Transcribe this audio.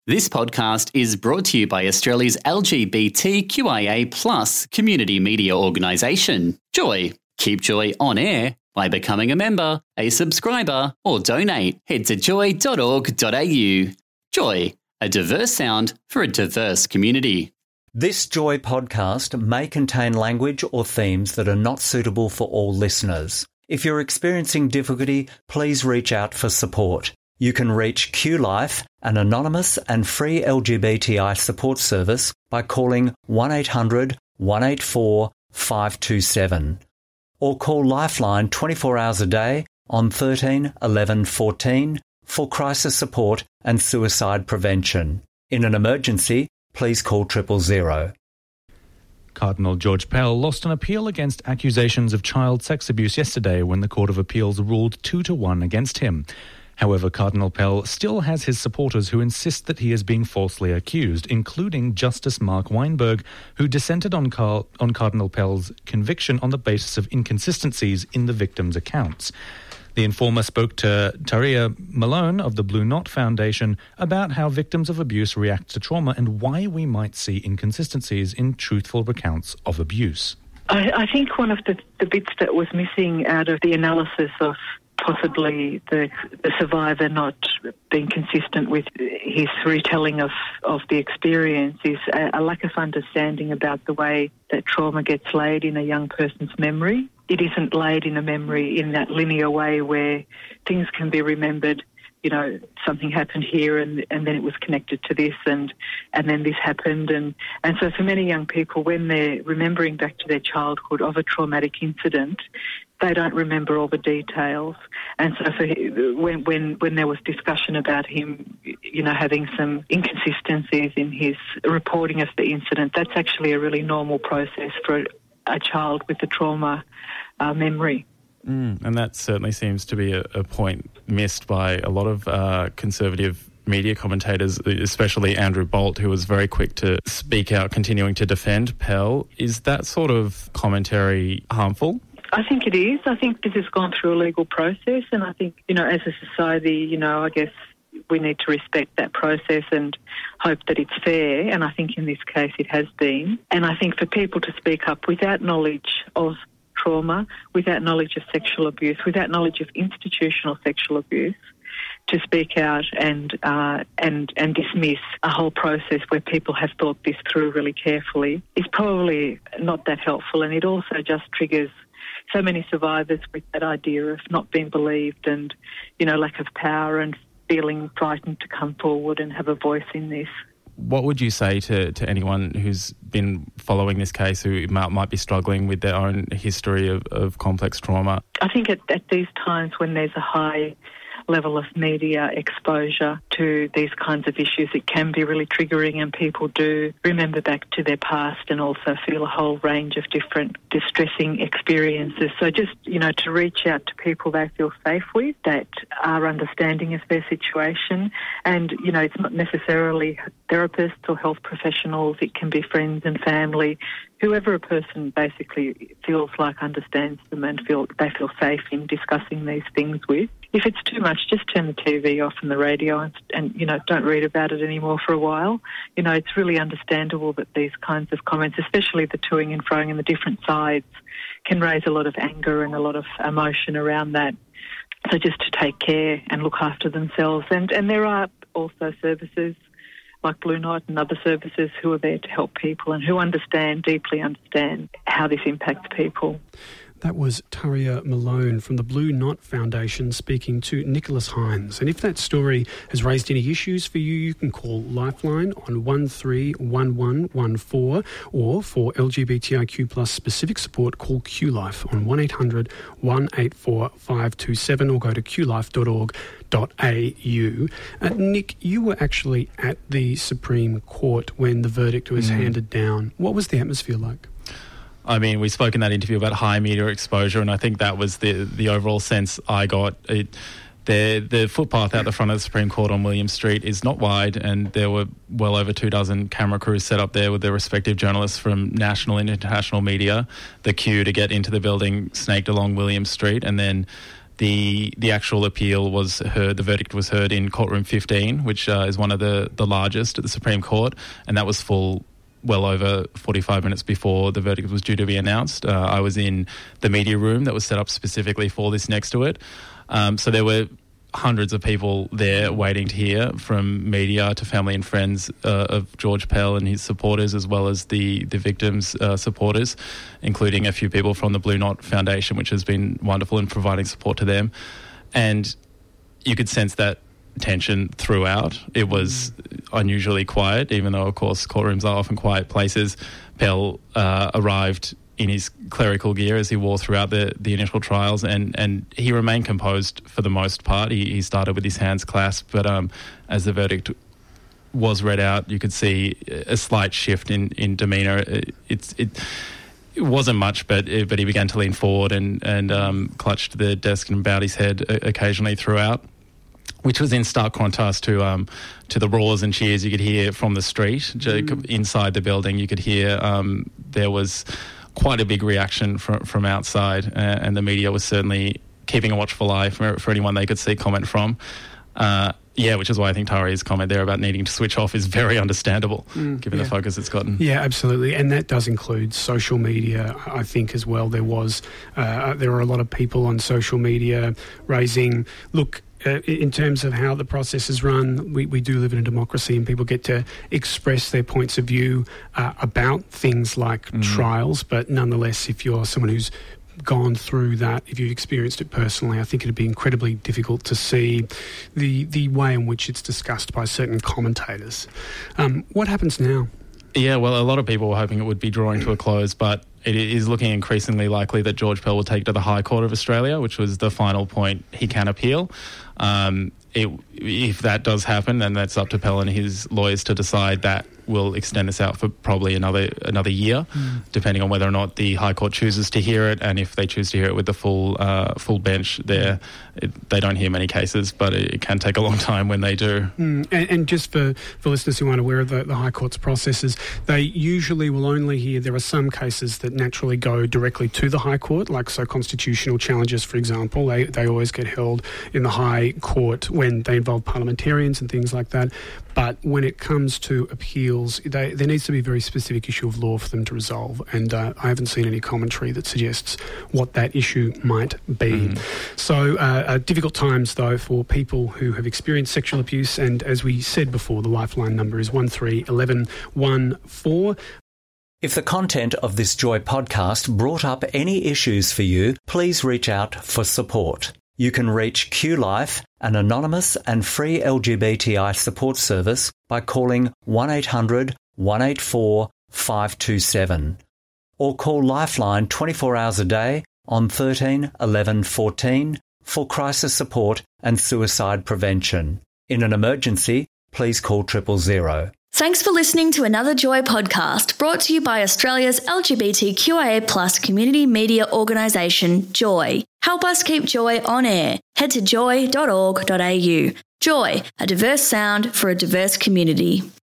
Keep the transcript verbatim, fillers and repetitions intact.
This podcast is brought to you by Australia's L G B T Q I A plus community media organisation, Joy. Keep Joy on air by becoming a member, a subscriber, or donate. Head to joy dot org dot a u. Joy, a diverse sound for a diverse community. This Joy podcast may contain language or themes that are not suitable for all listeners. If you're experiencing difficulty, please reach out for support. You can reach QLife, an anonymous and free L G B T I support service, by calling one eight hundred, one eight four, five two seven. Or call Lifeline twenty-four hours a day on thirteen eleven fourteen for crisis support and suicide prevention. In an emergency, please call triple zero. Cardinal George Pell lost an appeal against accusations of child sex abuse yesterday when the Court of Appeals ruled two to one against him. However, Cardinal Pell still has his supporters who insist that he is being falsely accused, including Justice Mark Weinberg, who dissented on, Car- on Cardinal Pell's conviction on the basis of inconsistencies in the victims' accounts. The Informer spoke to Taria Malone of the Blue Knot Foundation about how victims of abuse react to trauma and why we might see inconsistencies in truthful recounts of abuse. I, I think one of the, the bits that was missing out of the analysis of possibly the, the survivor not being consistent with his retelling of, of the experience is a, a lack of understanding about the way that trauma gets laid in a young person's memory. It isn't laid in a memory in that linear way where things can be remembered, you know, something happened here and, and then it was connected to this and, and then this happened. And, and so for many young people, when they're remembering back to their childhood of a traumatic incident, they don't remember all the details. And so for, when, when, when there was discussion about him, you know, having some inconsistencies in his reporting of the incident, that's actually a really normal process for a child with a trauma uh, memory. Mm, and that certainly seems to be a, a point missed by a lot of uh, conservative media commentators, especially Andrew Bolt, who was very quick to speak out, continuing to defend Pell. Is that sort of commentary harmful? I think it is. I think this has gone through a legal process, and I think, you know, as a society, you know, I guess we need to respect that process and hope that it's fair, and I think in this case it has been. And I think for people to speak up without knowledge of trauma, without knowledge of sexual abuse, without knowledge of institutional sexual abuse, to speak out and uh, and and dismiss a whole process where people have thought this through really carefully is probably not that helpful, and it also just triggers so many survivors with that idea of not being believed and, you know, lack of power and feeling frightened to come forward and have a voice in this. What would you say to, to anyone who's been following this case who might, might be struggling with their own history of, of complex trauma? I think at, at these times when there's a high level of media exposure to these kinds of issues, it can be really triggering, and people do remember back to their past and also feel a whole range of different distressing experiences. So just, you know, to reach out to people they feel safe with, that are understanding of their situation. And, you know, it's not necessarily therapists or health professionals, it can be friends and family, whoever a person basically feels like understands them and feel they feel safe in discussing these things with. If it's too much, just turn the T V off and the radio and, and, you know, don't read about it anymore for a while. You know, it's really understandable that these kinds of comments, especially the toing and froing and the different sides, can raise a lot of anger and a lot of emotion around that. So just to take care and look after themselves. And, and there are also services like Blue Knot and other services who are there to help people and who understand, deeply understand how this impacts people. That was Taria Malone from the Blue Knot Foundation speaking to Nicholas Hines. And if that story has raised any issues for you, you can call Lifeline on one three one one one four, or for L G B T I Q plus specific support, call QLife on one eight hundred, one eight four, five two seven, or go to q life dot org dot a u. Uh, Nick, you were actually at the Supreme Court when the verdict was mm. handed down. What was the atmosphere like? I mean, we spoke in that interview about high media exposure, and I think that was the the overall sense I got. It, the the footpath out the front of the Supreme Court on William Street is not wide, and there were well over two dozen camera crews set up there with their respective journalists from national and international media. The queue to get into the building snaked along William Street, and then the the actual appeal was heard, the verdict was heard in courtroom fifteen, which uh, is one of the, the largest at the Supreme Court, and that was full well over forty-five minutes before the verdict was due to be announced. Uh, I was in the media room that was set up specifically for this next to it. Um, so there were hundreds of people there waiting to hear, from media to family and friends uh, of George Pell and his supporters, as well as the, the victims' uh, supporters, including a few people from the Blue Knot Foundation, which has been wonderful in providing support to them. And you could sense that tension throughout. It was unusually quiet, even though, of course, courtrooms are often quiet places. Pell uh, arrived in his clerical gear as he wore throughout the, the initial trials, and, and he remained composed for the most part. He, he started with his hands clasped, but um, as the verdict was read out, you could see a slight shift in, in demeanour. It, it's it, it wasn't much, but it, but he began to lean forward and, and um, clutched the desk and bowed his head occasionally throughout, which was in stark contrast to um, to the roars and cheers you could hear from the street. Mm. Inside the building, you could hear um, there was quite a big reaction from from outside, uh, and the media was certainly keeping a watchful eye for, for anyone they could see comment from. Uh, yeah, which is why I think Tari's comment there about needing to switch off is very understandable, mm, given yeah. the focus it's gotten. Yeah, absolutely, and that does include social media, I think, as well. There was, uh, there were a lot of people on social media raising, look, Uh, in terms of how the process is run, we, we do live in a democracy, and people get to express their points of view uh, about things like mm. trials. But nonetheless, if you're someone who's gone through that, if you've experienced it personally, I think it'd be incredibly difficult to see the the way in which it's discussed by certain commentators. Um, what happens now? Yeah, well, a lot of people were hoping it would be drawing to a close, but it is looking increasingly likely that George Pell will take it to the High Court of Australia, which was the final point he can appeal. Um, it, if that does happen, then that's up to Pell and his lawyers to decide. That will extend this out for probably another another year, mm. depending on whether or not the High Court chooses to hear it, and if they choose to hear it with the full uh, full bench there. It, they don't hear many cases, but it, it can take a long time when they do. Mm. And, and just for, for listeners who aren't aware of the, the High Court's processes, they usually will only hear, there are some cases that naturally go directly to the High Court, like so constitutional challenges, for example, they, they always get held in the High Court when they involve parliamentarians and things like that. But when it comes to appeals, they, there needs to be a very specific issue of law for them to resolve. And uh, I haven't seen any commentary that suggests what that issue might be. Mm. So uh, uh, difficult times, though, for people who have experienced sexual abuse. And as we said before, the Lifeline number is one three one one one four. If the content of this Joy podcast brought up any issues for you, please reach out for support. You can reach Q Life, an anonymous and free L G B T I support service, by calling one eight hundred one eight four five two seven, or call Lifeline twenty-four hours a day on thirteen eleven fourteen for crisis support and suicide prevention. In an emergency, please call triple zero. Thanks for listening to another Joy podcast, brought to you by Australia's L G B T Q I A plus community media organisation, Joy. Help us keep Joy on air. Head to joy dot org dot a u. Joy, a diverse sound for a diverse community.